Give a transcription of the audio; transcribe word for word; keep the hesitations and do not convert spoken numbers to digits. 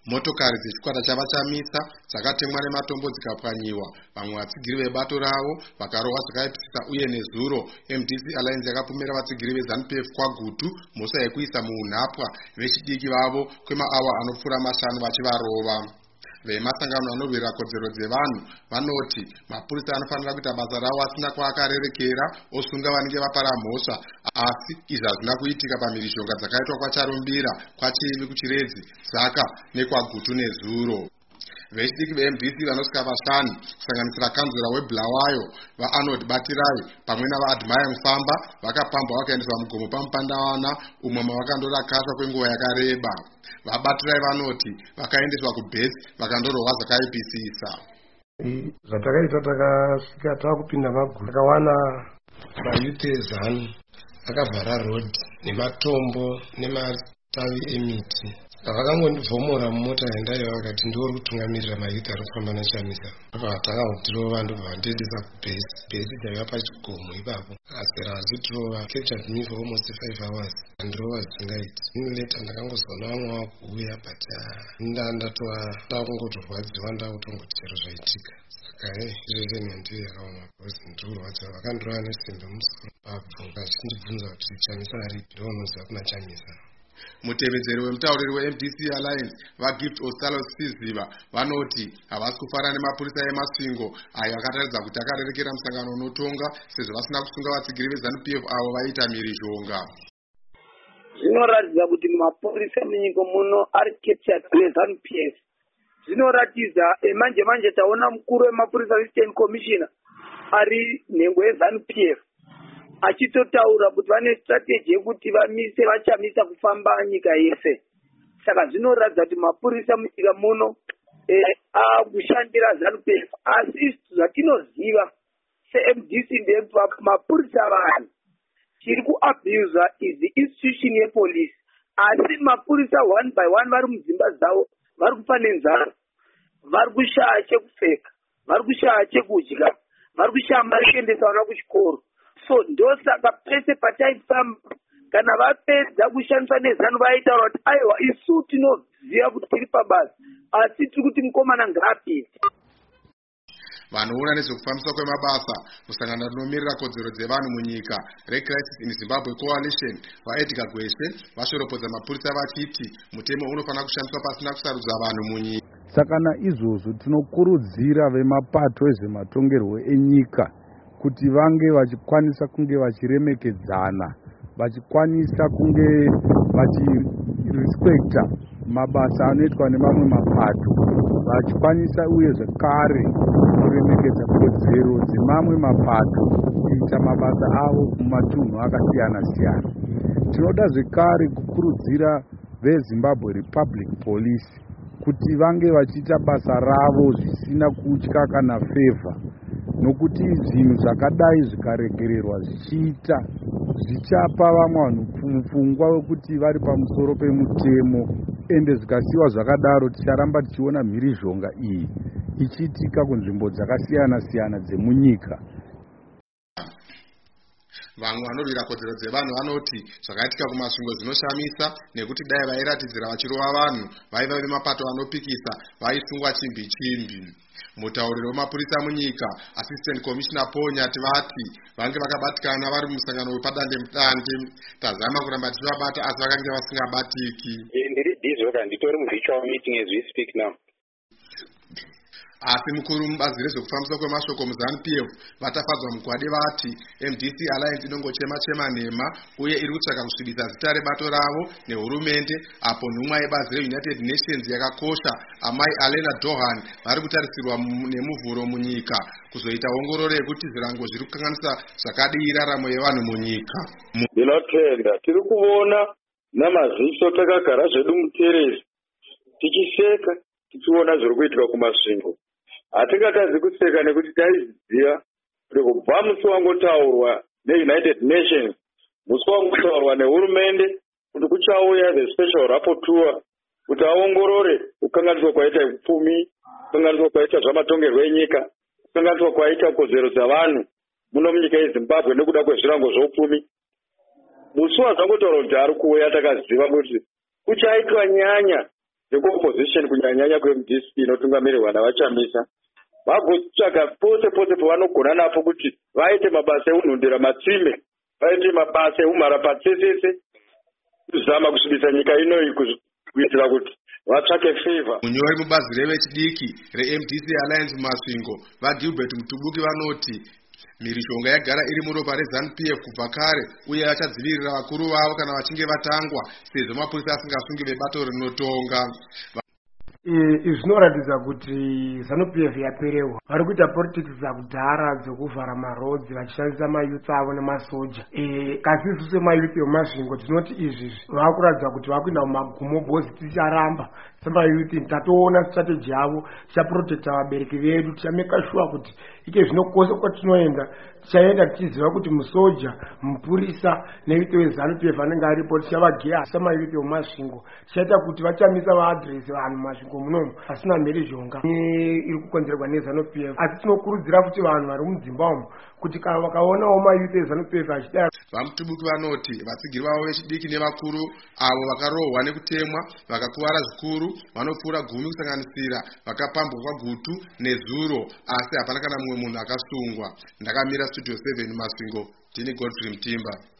Motokari dzechikwata chavachamisa dzakatemwa nematombo dzikapwanyiwa. Vamwe vatsigiri vebato ravo vakarohwa zvakaipisisa uye nezuro. M D C Alliance yakapomera vatsigiri veZANU-P F kwagutu mhosva yekuisa muunhapwa vechidiki vavo kwemaawa anopfuura mashanu vachivarova. Vemasangano anorwira kodzero dzevanhu vanoti mapurisa anofanira kuita basa ravo asina kwaakarerekera osunga vanenge vapara mhosva, asi izvi hazvina kuitika pamhirizhonga dzakaitwa kwaCharumbira, kwaChirimi kuChiredzi, Zaka nekwagutu nezuro. Vechidiki ve-M D C vanosvika vashanu kusanganisira kanzura weBulawayo vaArnold Batirai pamwe navaAdmire Mufamba vakapambwa vakaendeswa mugomo paMupandawana umwe mavakandora kashwa kwenguva yakareba. VaBatirai vanoti vakaendeswa kuBhesi vakandorohwa zvakaipisisa. Zvatakaita takasvika takupinda maguta takawana mayuti eZANU akavhara road nematombo nematavi emiti. Vakangondivhomora mumota yandaiva vakati ndiuri kutungamirira mayuti ari kufamba neChamisa. Apa takangotirova ndobva vandiendesa kuBhesi. Bhesi dzaiva pachikomo ipapo. Asera vachitirova captured me for almost five hours. Andirova zvisingaiti. Ini later ndakangozoona vamwe vakuuya but ndaa ndatova ndakungotorwadziwa ndakutongoti chero zvaitika. Saka hei izvezvo nendiyo yakaoma because ndikurwadziwa vakandorova nesimbi mumusoro pabvu vachindibvunza kuti Chamisa aripi, ndoonoziva kuna Chamisa. Mutevedzeri wemutauriri we-M D C Alliance vaGift Ostalo Siziva vanoti havasi kufara nemapurisa eMasvingo ayo akataridza kuti akarerekera musangano unotonga sezvo vasina kusunga vatsigiri veZANU-P F avo vaita mhirizhonga. Zvinoratidza kuti mapurisa munyika muno ari captured neZANU-P F. Zvinoratidza manje manje taona mukuru wemapurisa Assistant Commissioner ari nhengo yeZANU-P F achitotaura kuti vane strategy yekuti vamise vachamisa kufamba nyika yese. Saka zvinoratidza kuti mapurisa munyika muno akushandira ZANU-P F. Asi zvatinoziva se-M D C mapurisa vanhu chiri kuabuse is the institution yepolice. Asi mapurisa one by one vari mudzimba dzavo vari kufa nenzara, vari kushaya chekupfeka, vari kushaya chekudya, vari kushaya mari kuendesa vana kuchikoro. So ndosaka pese pataifamba kana vapedza kushandisa neZANU vaitaura kuti aiwa isu tinoziva kuti tiri pabasa asi tiri kuti mukomana ngaapiti. Vanoona nezvekufambiswa kwemabasa musangano rinomirira kodzero dzevanhu munyika reCrisis in Zimbabwe Coalition vaEdgar Gweshe vashoropodza mapurisa vachiti mutemo unofanira kushandiswa pasina kusarudza vanhu munyika. Saka naizvozvo tinokurudzira vemapato ezvematongerwo enyika kuti vange vachikwanisa kunge vachiremekedzana, vachikwanisa kunge vachirespekta mabasa anoitwa nemamwe mapato, vachikwanisa uye zvekare kuremekedza kodzero dzemamwe mapato kuita mabasa avo mumatunhu akasiyana siyana. Tinoda zvekare kukurudzira veZimbabwe Republic Police kuti vange vachiita basa ravo zvisina kutya kana favor, nokuti zvinhu zvakadai zvikaregererwa zvichiita zvichapa vamwe vanhu mupfungwa wekuti vari pamusoro pemutemo, ende zvikasiwa zvakadaro ticharamba tichiona mhirizhonga iyi ichiitika kunzvimbo dzakasiyana siyana dzemunyika. Vamwe vanorwira kodzero dzevanhu vanoti zvakaitika kumasvingo zvinoshamisa nekuti dai vairatidzira vachirova vanhu vaiva vemapato anopikisa vaisungwa chimbi chimbi. Mutauriri wemapurisa munyika Assistant Commissioner Paul Nyati vati vange vakabatikana vari mumusangano wepadande mutande. Tazama kuramba tichivabata asi vakange vasingabatiki. Ndiri busy waka nditori muvirtual meeting as we speak now. Asi mukuru mubazi rezvekufambiswa kwemashoko muZANU-P F vatafadzwa mugwade vati M D C Alliance inongochema chema nhema uye iri kutsvaka kusvibisa zita rebato ravo nehurumende, apo nhumwa yebazi reUnited Nations yakakosha amai Alena Dohan vari kutarisirwa nemuvhuro munyika kuzoita ongororo yekuti zvirango zviri kukanganisa zvakadii raramo yevanhu munyika. Ndinotenda tiri kuona namaziso takagara zvedu muterezi tichiseka tichiona zviri kuitika kumasvingo. Hatingatadzi kuseka nekuti taiziva kuti kubva musi wangotaurwa neUnited Nations, musi wangotaurwa nehurumende kuti kuchauya the special rapporteur kuti aongorore kukanganiswa kwaita upfumi, kukanganiswa kwaita zvamatongerwo enyika, kukanganiswa kwaita kodzero dzavanhu muno munyika yeZimbabwe nekuda kwezvirango zvoupfumi. Musi wazvangotaurwa kuti ari kuuya takaziva kuti kuchaitwa nyanya dzekuopposition kunyanyanya kwe M D C inotungamirirwa navachamisa vagotsvaga pose pose pavanogona napo kuti vaite mabasa eunhundira matsime, vaite mabasa eumharapatsesese kuzama kusvibisa nyika inoyi kuitira kuti vatsvake favor. Munyori mubazi revechidiki re-M D C Alliance Masvingo vaGilbert Mutubuki vanoti mhirizhonga yagara iri muropa reZANU P F kubva kare uye vachadzivirira vakuru vavo kana vachinge vatangwa sezvo mapurisa asingasungi vebato rinotonga. Izvi zvinoratidza kuti ZANU P F yaperewa. Vari kuita politics dzakudhara dzokuvhara marodzi vachishandisa mayuthi avo nemasoja. Kasi isu semayuthi emumasvingo tinoti izvi vakuratidza kuti vakuenda mumagumo bhozi ticharamba semayuthi tatoona strategy yavo tichaprotecta vabereki vedu tichameka sure kuti ike zvino kwose kwatinoenda tichaenda tichiziva kuti musoja mupurisa neyuthi weZANU P F anenge aripo tichavageya semayuthi emumasvingo tichaita kuti vachamisa vaadresi vanhu mumasvingo munomu asina mhirizhonga iri kukonzerwa neZANU P F. Asi tinokurudzira kuti vanhu vari mudzimba umu kuti kana vakaonawo mayuthi eZANU P F achidai. VaMutubuki vanoti vatsigiri vavo vechidiki nevakuru avo vakarohwa nekutemwa vakakuvara zvikuru vanopfuura gumi kusanganisira vakapambwa kwaGutu neZuro, asi hapana kana mumwe munhu akasungwa. Ndakamira studio seven Masvingo, ndini Godfrey Mutimba.